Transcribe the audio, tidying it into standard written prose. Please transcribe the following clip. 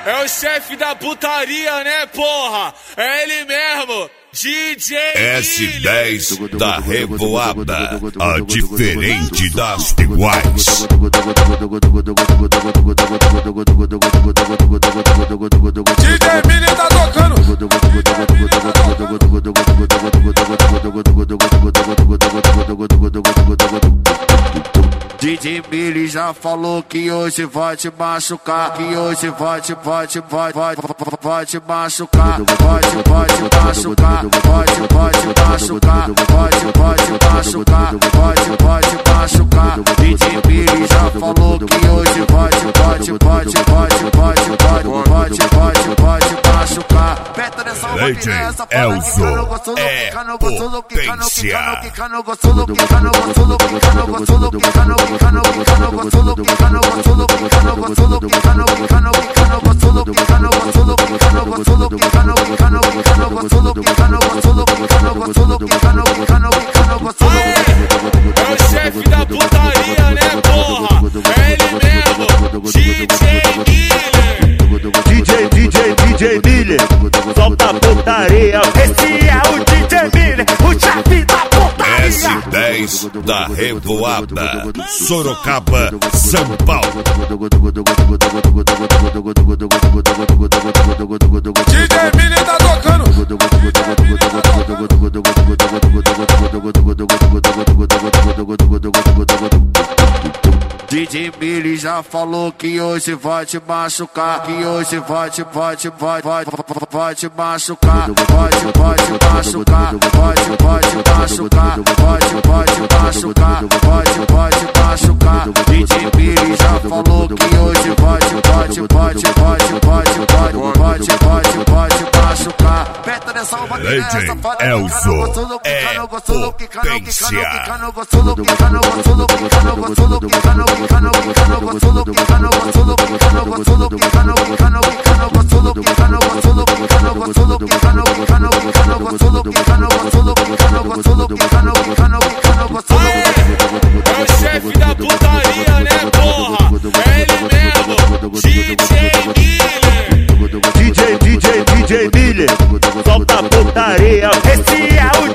É o chefe da putaria, né, porra? É ele mesmo, DJ S10 da Revoada, a diferente das iguais. DJ Mili tá tocando. DJ Mili já falou que hoje vai te machucar, que hoje vai te machucar, vai te machucar, vai te machucar, vai te machucar. DJ Mili já falou que hoje vai te machucar. Peta nessa Legend Elzo é potência. É o chefe da putaria, né, porra? É ele mesmo, DJ Miller, solta a putaria. Esse é o DJ Miller, o chefe da putaria. S10 da Revoada, Sorocaba, São Paulo. DJ Mili tá tocando. DJ Mili já falou que hoje vai te machucar, que hoje vai te machucar, vai te machucar, vai te machucar, vai te machucar. DJ Mili já falou que hoje vai te machucar. Peta nessa Legend Elzo é potência. É o chefe da putaria, né, porra? É ele mesmo, DJ Mili. DJ Miller, solta a putaria. Esse é o